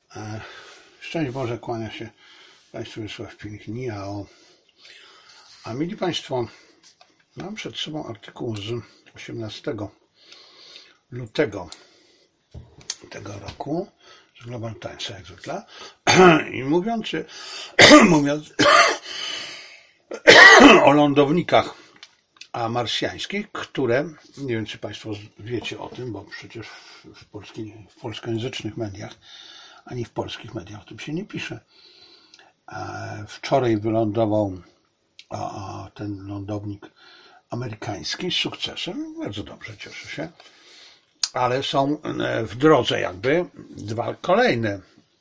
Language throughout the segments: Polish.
Szczęść Boże, kłania się Państwu Wiesław Pielchniao. A mili Państwo, mam przed sobą artykuł z 18 lutego tego roku z Global Timesa, jak zwykle, i mówiąc o lądownikach marsjańskich, które, nie wiem czy Państwo wiecie o tym, bo przecież w polskojęzycznych mediach ani w polskich mediach o tym się nie pisze. Wczoraj wylądował ten lądownik amerykański z sukcesem, bardzo dobrze, cieszę się, ale są w drodze jakby dwa kolejne,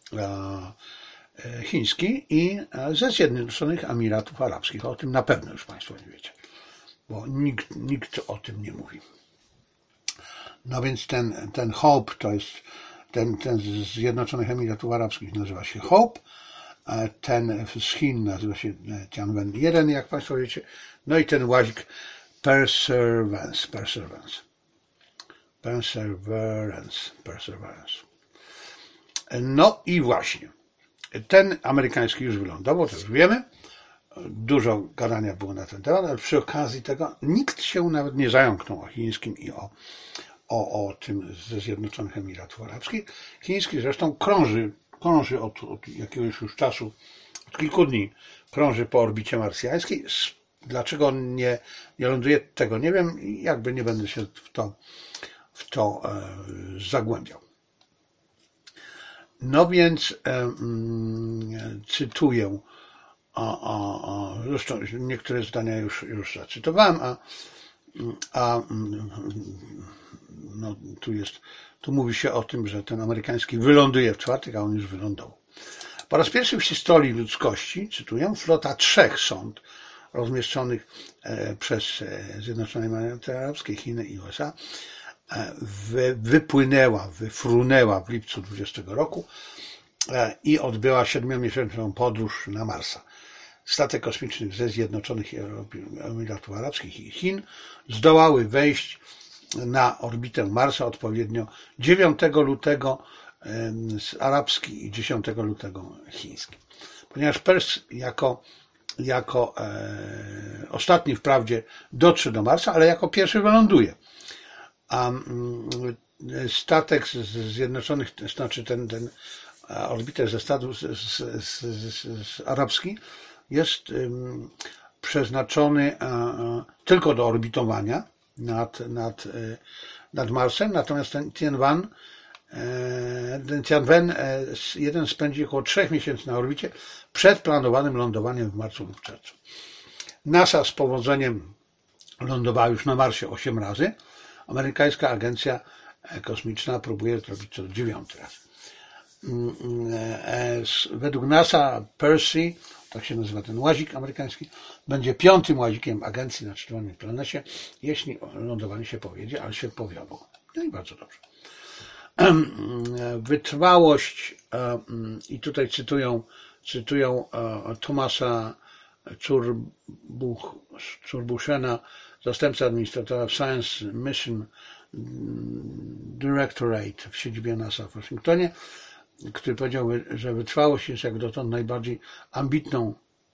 chiński i ze Zjednoczonych Emiratów Arabskich. O tym na pewno już Państwo nie wiecie, bo nikt o tym nie mówi. No więc ten Hope to jest ten z Zjednoczonych Emiratów Arabskich nazywa się Hope, ten z Chin nazywa się Tianwen 1, jak Państwo wiecie, no i ten łazik Perseverance. No i właśnie, ten amerykański już wylądował, to już wiemy, dużo gadania było na ten temat, ale przy okazji tego nikt się nawet nie zająknął o chińskim i o tym ze Zjednoczonych Emiratów Arabskich. Chiński zresztą krąży od jakiegoś już czasu, od kilku dni krąży po orbicie marsjańskiej. Dlaczego on nie ląduje, tego nie wiem i jakby nie będę się w to zagłębiał. No więc cytuję, zresztą niektóre zdania już zacytowałem, no, tu mówi się o tym, że ten amerykański wyląduje w czwartek, a on już wylądował. Po raz pierwszy w historii ludzkości, cytuję, flota 3 sond rozmieszczonych przez Zjednoczone Emiraty Arabskie, Chiny i USA wyfrunęła w lipcu 20 roku i odbyła 7-miesięczną podróż na Marsa. Statek kosmiczny ze Zjednoczonych Emiratów Arabskich i Chin zdołały wejść na orbitę Marsa odpowiednio 9 lutego arabski i 10 lutego chiński. Ponieważ Pers jako ostatni wprawdzie dotrze do Marsa, ale jako pierwszy wyląduje. A statek z Zjednoczonych, znaczy ten orbiter ze Stanów arabski jest przeznaczony tylko do orbitowania nad Marsem, natomiast ten Tianwen 1 spędzi około 3 miesięcy na orbicie przed planowanym lądowaniem w marcu lub czerwcu. NASA z powodzeniem lądowała już na Marsie 8 razy. Amerykańska agencja kosmiczna próbuje zrobić to 9 raz. Według NASA Percy, tak się nazywa ten łazik amerykański, będzie 5. łazikiem agencji na Czerwonej Planecie, jeśli lądowanie się powiedzie, ale się powiodło. No i bardzo dobrze. Wytrwałość, i tutaj cytują Thomasa Czurbuszena, zastępca administratora Science Mission Directorate w siedzibie NASA w Waszyngtonie, który powiedział, że wytrwałość jest jak dotąd najbardziej ambitną,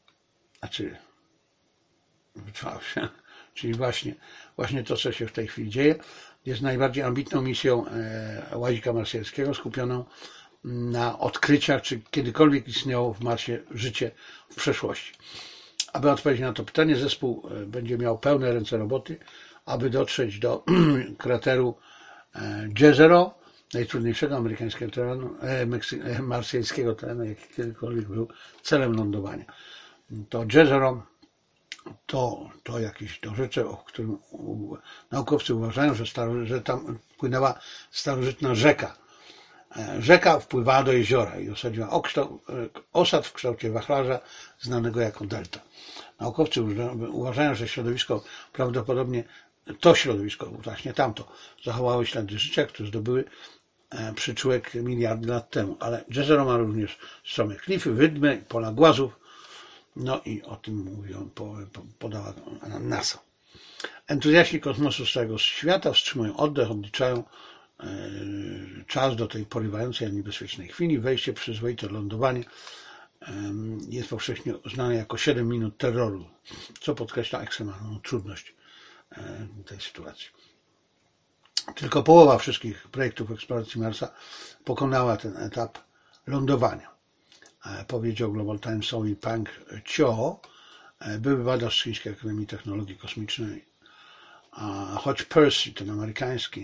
wytrwałość, czyli właśnie to, co się w tej chwili dzieje, jest najbardziej ambitną misją łazika marsjańskiego, skupioną na odkryciach, czy kiedykolwiek istniało w Marsie życie w przeszłości. Aby odpowiedzieć na to pytanie, zespół będzie miał pełne ręce roboty, aby dotrzeć do krateru Jezero, najtrudniejszego amerykańskiego terenu, marsjańskiego terenu, jaki kiedykolwiek był celem lądowania. To Jezero to jakieś dorzecze, o którym naukowcy uważają, że tam płynęła starożytna rzeka. Rzeka wpływała do jeziora i osadziła osad w kształcie wachlarza znanego jako delta. Naukowcy uważają, że środowisko prawdopodobnie to środowisko, właśnie tamto, zachowało ślady życia, które zdobyły przyczółek miliardy lat temu. Ale Jezero ma również strome klify, wydmy, pola głazów. No i o tym podała NASA. Entuzjaści kosmosu z całego świata wstrzymują oddech, odliczają czas do tej porywającej, a niebezpiecznej chwili. Wejście, przyzwoite lądowanie jest powszechnie uznane jako 7 minut terroru, co podkreśla ekstremalną trudność tej sytuacji. Tylko połowa wszystkich projektów eksploracji Marsa pokonała ten etap lądowania. Powiedział Global Timesowi Pang Cio, były badacz z Chińskiej Akademii Technologii Kosmicznej. Choć Percy, ten amerykański,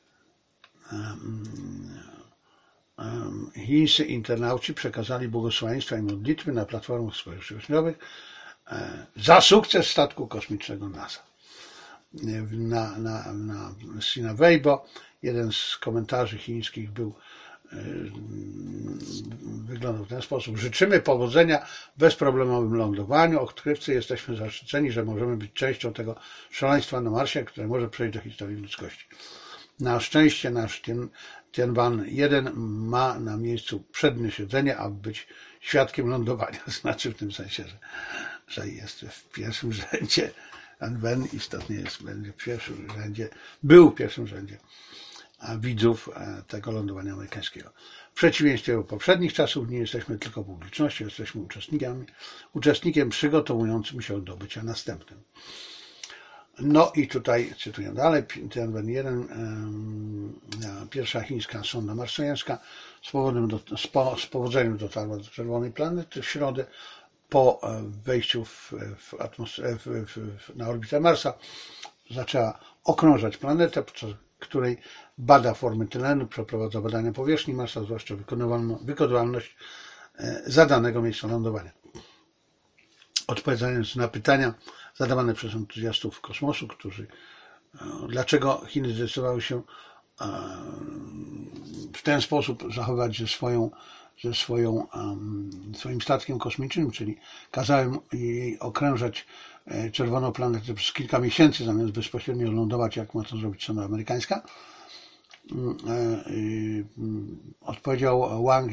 chińscy internauci przekazali błogosławieństwa i modlitwy na platformach społecznościowych za sukces statku kosmicznego NASA. Na Sina Weibo jeden z komentarzy chińskich wyglądał w ten sposób: życzymy powodzenia w bezproblemowym lądowaniu. Odkrywcy jesteśmy zaszczyceni, że możemy być częścią tego szaleństwa na Marsie, które może przejść do historii ludzkości. Na szczęście nasz Tianwan-1 ma na miejscu przednie siedzenie, aby być świadkiem lądowania. Znaczy w tym sensie, że jest w pierwszym rzędzie. Tianwen istotnie był w pierwszym rzędzie widzów tego lądowania amerykańskiego. W przeciwieństwie do poprzednich czasów nie jesteśmy tylko publicznością, jesteśmy uczestnikiem przygotowującym się do bycia następnym. No i tutaj cytuję dalej, Tianwen-1, pierwsza chińska sonda marsjańska z powodzeniem dotarła do czerwonej planety w środę po wejściu na orbitę Marsa. Zaczęła okrążać planetę, podczas której bada formy tlenu, przeprowadza badania powierzchni Marsa, zwłaszcza wykonywalność zadanego miejsca lądowania. Odpowiadając na pytania zadawane przez entuzjastów kosmosu, dlaczego Chiny zdecydowały się w ten sposób zachować swoim statkiem kosmicznym, czyli kazałem jej okrążać czerwoną planetę przez kilka miesięcy, zamiast bezpośrednio lądować, jak ma to zrobić sonda amerykańska. Odpowiedział Wang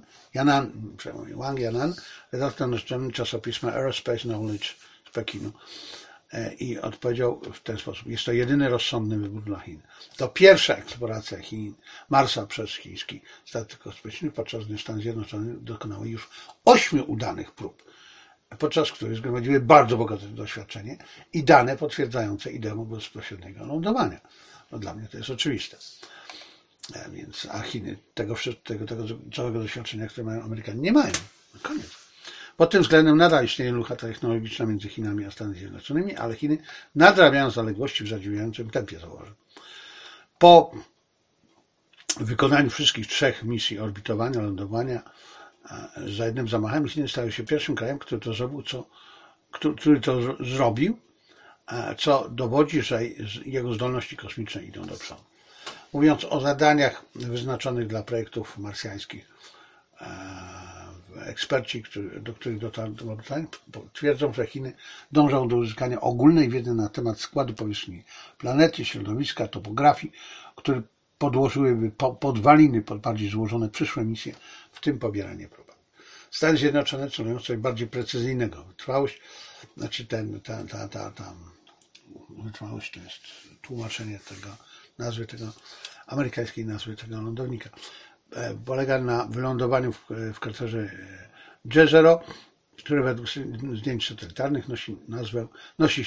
Yanan, redaktor naczelny czasopisma Aerospace Knowledge z Pekinu. I odpowiedział w ten sposób: jest to jedyny rozsądny wybór dla Chin. To pierwsza eksploracja Marsa przez chiński statek kosmiczny, podczas gdy Stany Zjednoczone dokonały już 8 udanych prób, podczas których zgromadziły bardzo bogate doświadczenie i dane potwierdzające ideę bezpośredniego lądowania. No, dla mnie to jest oczywiste. A Chiny tego całego doświadczenia, które mają Amerykanie, nie mają. Koniec. Pod tym względem nadal istnieje luka technologiczna między Chinami a Stanami Zjednoczonymi, ale Chiny nadrabiają zaległości w zadziwiającym tempie, zauważył. Po wykonaniu wszystkich 3 misji orbitowania, lądowania za jednym zamachem, Chiny stały się pierwszym krajem, który to zrobił, co dowodzi, że jego zdolności kosmiczne idą do przodu. Mówiąc o zadaniach wyznaczonych dla projektów marsjańskich, eksperci, do których dotarł twierdzą, że Chiny dążą do uzyskania ogólnej wiedzy na temat składu powierzchni planety, środowiska, topografii, które podłożyłyby podwaliny pod bardziej złożone przyszłe misje, w tym pobieranie prób. Stany Zjednoczone celują coś bardziej precyzyjnego. Wytrwałość, wytrwałość to jest tłumaczenie amerykańskiej nazwy tego lądownika. Polega na wylądowaniu w kraterze Jezero, które według zdjęć satelitarnych nosi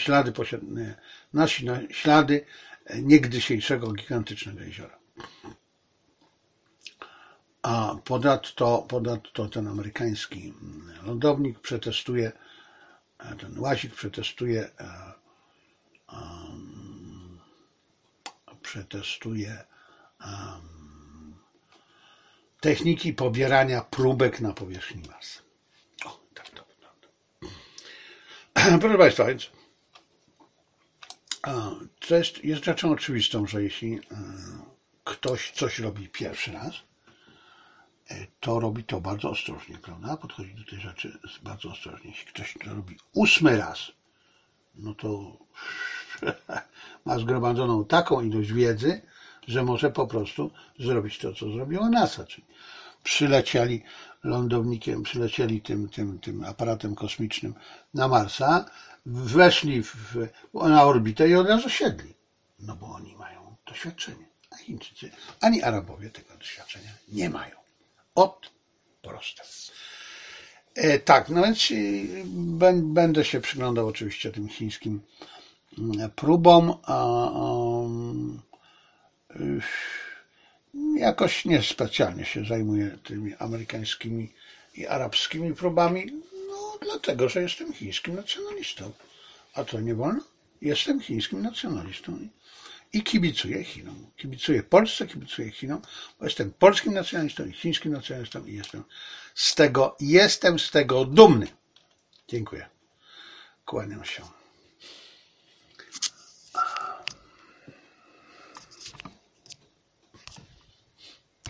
ślady niegdysiejszego gigantycznego jeziora. A ponadto ten amerykański lądownik ten łazik przetestuje techniki pobierania próbek na powierzchni Marsa. O, tak to wygląda. Proszę Państwa, więc jest rzeczą oczywistą, że jeśli ktoś coś robi pierwszy raz, to robi to bardzo ostrożnie, prawda? Podchodzi do tej rzeczy bardzo ostrożnie. Jeśli ktoś to robi 8 raz, no to ma zgromadzoną taką ilość wiedzy, że może po prostu zrobić to, co zrobiła NASA, czyli przylecieli lądownikiem, tym aparatem kosmicznym na Marsa, weszli na orbitę i od razu siedli, no bo oni mają doświadczenie. A Chińczycy, ani Arabowie tego doświadczenia nie mają. Proste. Tak, no więc będę się przyglądał oczywiście tym chińskim próbom. Jakoś niespecjalnie się zajmuję tymi amerykańskimi i arabskimi próbami, no dlatego, że jestem chińskim nacjonalistą. A to nie wolno? Jestem chińskim nacjonalistą i kibicuję Chinom. Kibicuję Polsce, kibicuję Chinom, bo jestem polskim nacjonalistą i chińskim nacjonalistą i jestem z tego dumny. Dziękuję. Kłaniam się.